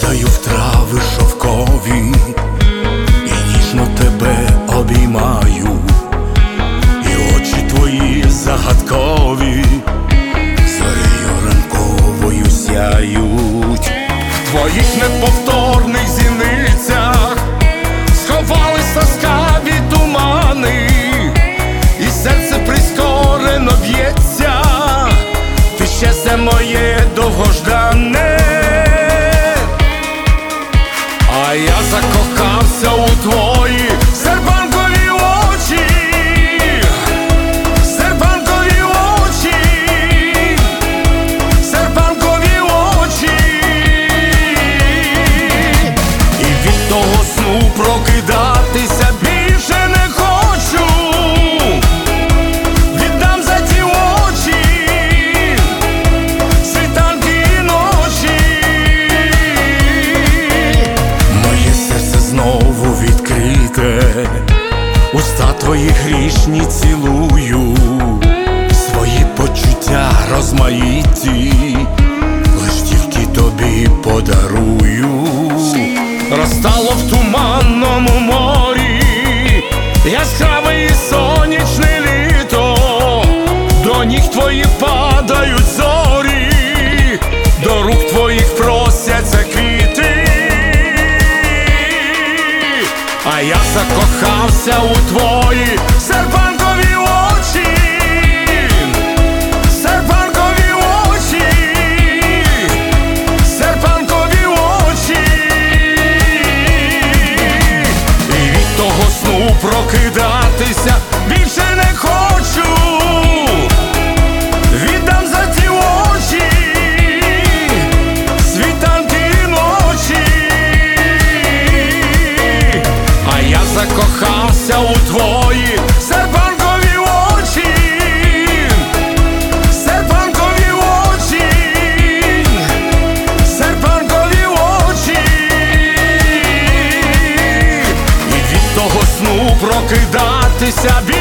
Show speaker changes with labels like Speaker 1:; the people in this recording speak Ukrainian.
Speaker 1: Падаю в трави шовкові і ніжно тебе обіймаю, і очі твої загадкові зорею ранковою сяють. В твоїх неповторних зіницях сховались ласкаві тумани, і серце прискорено б'ється. Ти щастя моє довгождане, а я закохався у твої серпанкові очі, серпанкові очі, серпанкові очі. І від того сну прокидатися більше не хочу. Віддам за ті очі світанки і ночі. Моє серце знову відкрите, уста твої грішні цілую, свої почуття розмаїті лиш тільки тобі подарую. Розтало в туманному морі яскраве і сонячне літо, до ніг твоїх падають зорі, до рук твоїх просяться квіти. А я закохався у твої серпанкові очі, серпанкові очі, серпанкові очі. І від того сну прокидатися більше не хочу. Віддам за ті очі світанки і ночі. А я закохався у твої серпанкові очі, серпанкові очі, серпанкові очі. І від того сну прокидатися